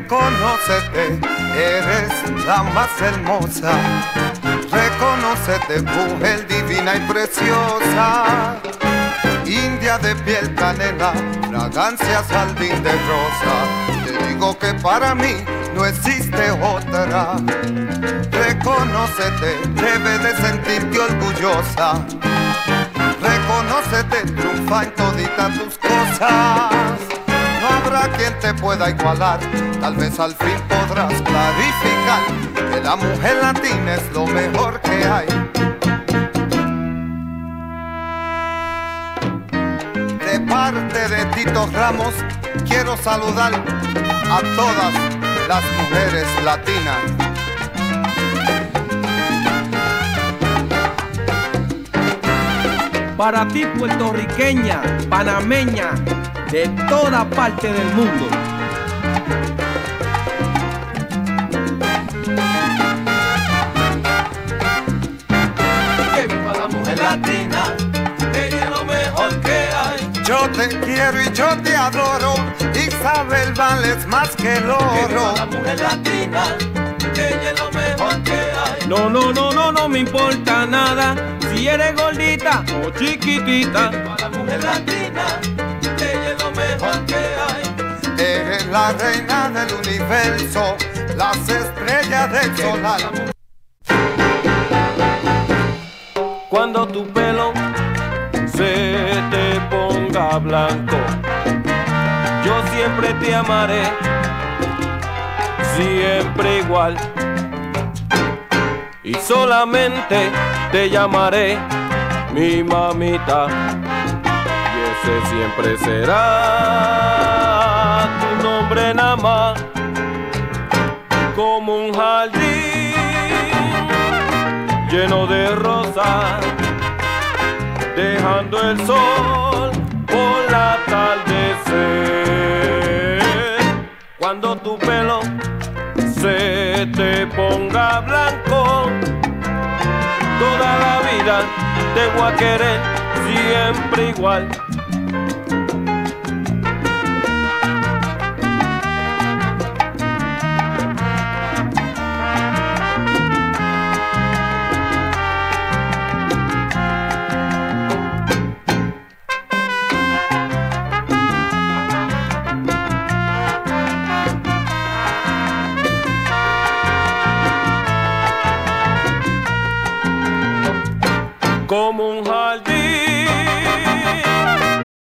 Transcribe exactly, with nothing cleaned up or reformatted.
Reconócete, eres la más hermosa. Reconócete, mujer divina y preciosa. India de piel canela, fragancia jardín de rosa. Te digo que para mí no existe otra. Reconócete, debes de sentirte orgullosa. Reconócete, triunfa en toditas tus cosas. No habrá quien te pueda igualar, tal vez al fin podrás clarificar que la mujer latina es lo mejor que hay. De parte de Tito Ramos, quiero saludar a todas las mujeres latinas. Para ti, puertorriqueña, panameña, de toda parte del mundo. Que viva la mujer latina, ella es lo mejor que hay. Yo te quiero y yo te adoro, Isabel vales más que el oro. Que viva la mujer latina, ella es lo mejor que hay. No, no, no, no, no me importa nada si eres gordita o chiquitita. Que viva la mujer latina, ella es lo mejor que hay. Eres la reina del universo, las estrellas del solar. Cuando tu pelo se te ponga blanco, yo siempre te amaré, siempre igual. Y solamente te llamaré mi mamita, y ese siempre será tu nombre nada más. Como un jardín lleno de rosas, dejando el sol por la atardecer. Cuando tu pelo se te ponga blanco, toda la vida te voy a querer siempre igual. Como un jardín